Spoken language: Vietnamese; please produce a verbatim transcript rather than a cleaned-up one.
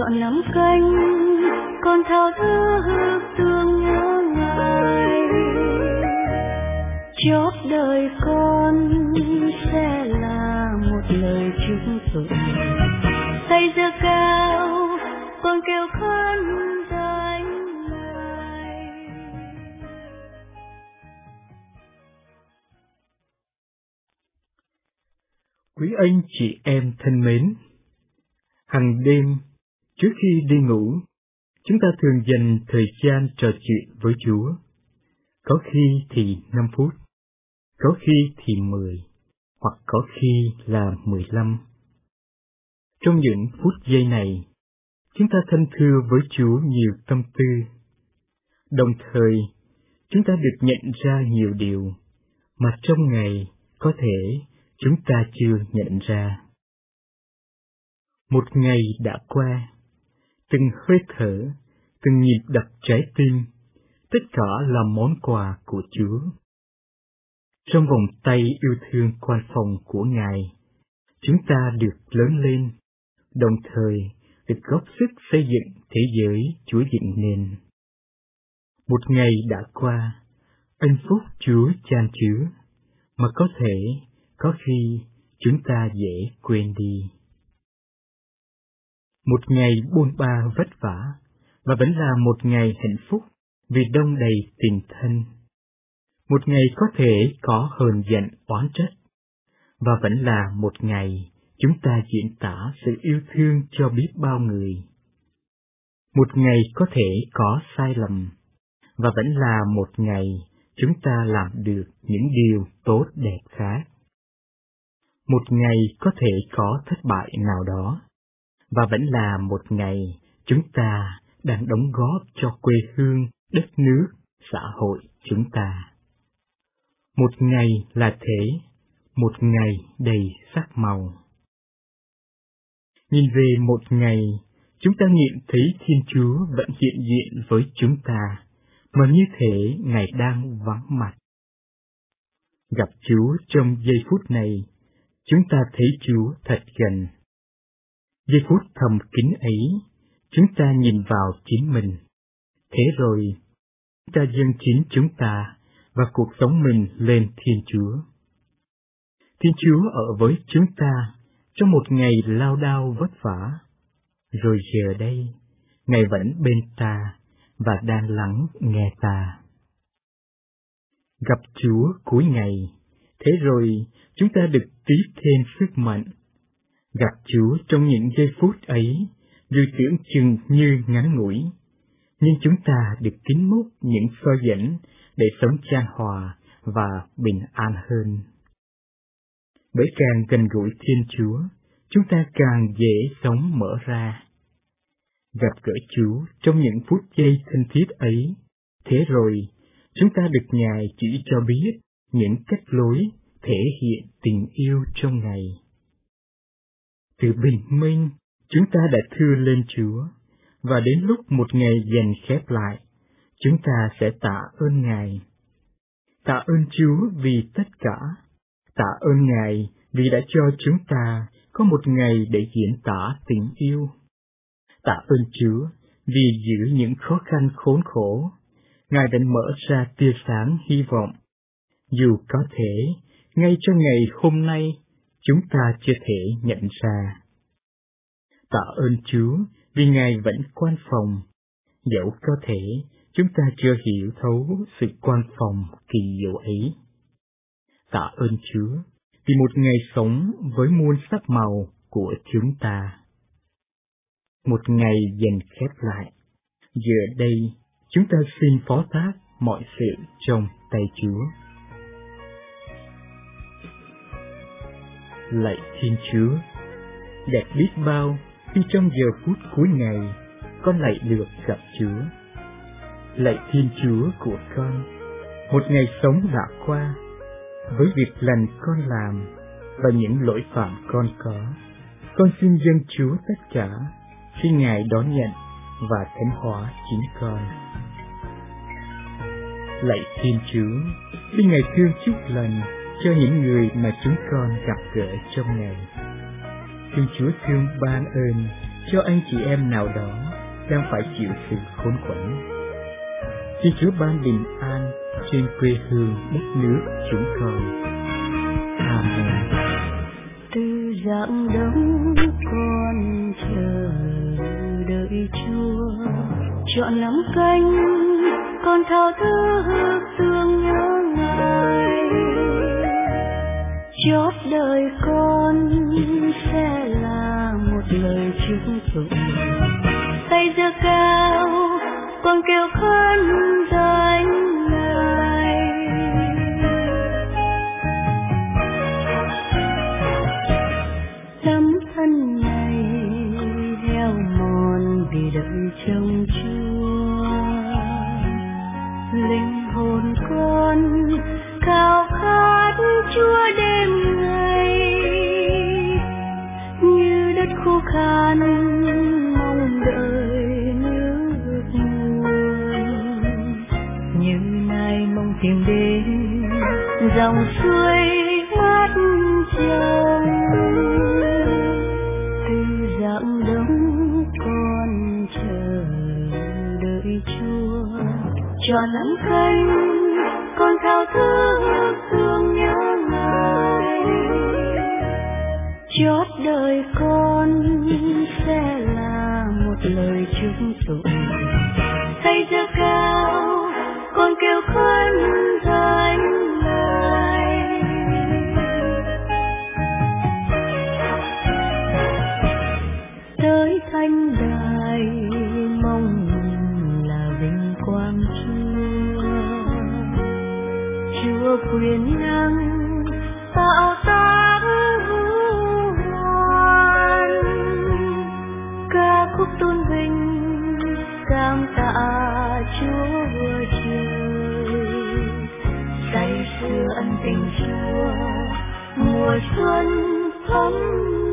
chọn nắm canh, con thao thức thương nhớ Ngài. Chót đời con sẽ là một lời chúc tụng, xây dơ cao con kêu khấn danh Ngài. Quý anh chị em thân mến, hàng đêm trước khi đi ngủ, chúng ta thường dành thời gian trò chuyện với Chúa. Có khi thì năm phút, có khi thì mười, hoặc có khi là mười lăm. Trong những phút giây này, chúng ta thân thưa với Chúa nhiều tâm tư. Đồng thời, chúng ta được nhận ra nhiều điều mà trong ngày có thể chúng ta chưa nhận ra. Một ngày đã qua, từng hơi thở, từng nhịp đập trái tim, tất cả là món quà của Chúa. Trong vòng tay yêu thương quan phòng của Ngài, chúng ta được lớn lên, đồng thời được góp sức xây dựng thế giới Chúa dựng nên. Một ngày đã qua, ân phúc Chúa chan chứa, mà có thể, có khi chúng ta dễ quên đi. Một ngày buôn ba vất vả, và vẫn là một ngày hạnh phúc vì đông đầy tình thân. Một ngày có thể có hờn giận oán trách, và vẫn là một ngày chúng ta diễn tả sự yêu thương cho biết bao người. Một ngày có thể có sai lầm, và vẫn là một ngày chúng ta làm được những điều tốt đẹp khác. Một ngày có thể có thất bại nào đó, và vẫn là một ngày chúng ta đang đóng góp cho quê hương, đất nước, xã hội chúng ta. Một ngày là thế, một ngày đầy sắc màu. Nhìn về một ngày, chúng ta nghiệm thấy Thiên Chúa vẫn hiện diện với chúng ta, mà như thể Ngài đang vắng mặt. Gặp Chúa trong giây phút này, chúng ta thấy Chúa thật gần. Giây phút thầm kín ấy, chúng ta nhìn vào chính mình. Thế rồi, chúng ta dâng chính chúng ta và cuộc sống mình lên Thiên Chúa. Thiên Chúa ở với chúng ta trong một ngày lao đao vất vả. Rồi giờ đây, Ngài vẫn bên ta và đang lắng nghe ta. Gặp Chúa cuối ngày, thế rồi chúng ta được tiếp thêm sức mạnh. Gặp Chúa trong những giây phút ấy, dù tưởng chừng như ngắn ngủi, nhưng chúng ta được kính múc những soi dẫn để sống chan hòa và bình an hơn. Bởi càng gần gũi Thiên Chúa, chúng ta càng dễ sống mở ra. Gặp gỡ Chúa trong những phút giây thân thiết ấy, thế rồi chúng ta được Ngài chỉ cho biết những cách lối thể hiện tình yêu trong Ngài. Từ bình minh, chúng ta đã thưa lên Chúa, và đến lúc một ngày dần khép lại, chúng ta sẽ tạ ơn Ngài. Tạ ơn Chúa vì tất cả, tạ ơn Ngài vì đã cho chúng ta có một ngày để diễn tả tình yêu. Tạ ơn Chúa vì giữa những khó khăn khốn khổ, Ngài đã mở ra tia sáng hy vọng. Dù có thể, ngay trong ngày hôm nay, chúng ta chưa thể nhận ra. Tạ ơn Chúa vì Ngài vẫn quan phòng, dẫu có thể chúng ta chưa hiểu thấu sự quan phòng kỳ diệu ấy. Tạ ơn Chúa vì một ngày sống với muôn sắc màu của chúng ta. Một ngày dần khép lại, giờ đây chúng ta xin phó thác mọi sự trong tay Chúa. Lạy Thiên Chúa, đẹp biết bao khi trong giờ phút cuối ngày con lại được gặp Chúa. Lạy Thiên Chúa của con, một ngày sống đã qua, với việc lành con làm và những lỗi phạm con có, con xin dâng Chúa tất cả khi Ngài đón nhận và thánh hóa chính con. Lạy Thiên Chúa, xin Ngài thương chúc lành cho những người mà chúng con gặp gỡ trong ngày. Xin Chúa thương ban ơn cho anh chị em nào đó đang phải chịu sự khốn quẫn. Xin Chúa ban bình an trên quê hương đất nước chúng con. Amen. Từ dạng đông con chờ đợi Chúa, chọn nắm canh con thao thức thương nhớ Ngài. Chót đời con sẽ là một lời chúc tụng, tay giơ cao con kêu khấn danh Ngài. Tấm thân này heo mòn vì đợi trông Chúa, linh hồn con khao khát Chúa đêm ngày, như đất khô khan mong đợi nước nguồn, như nai mong tìm đến dòng suối mát trong. Từ dạng đông con chờ đợi Chúa, chọn nắm canh con thao thức thương nhớ Ngài. Chót đời con sẽ là một lời chúc tụng, tay giơ cao con kêu khấn danh Ngài. Tới thánh đài mong là vinh quang Chúa, Chúa quyền năng tạo tác hữu hoàn, ca khúc tôn vinh cảm tạ Chúa vua trời. Say sưa ân tình Chúa, mùa xuân thắm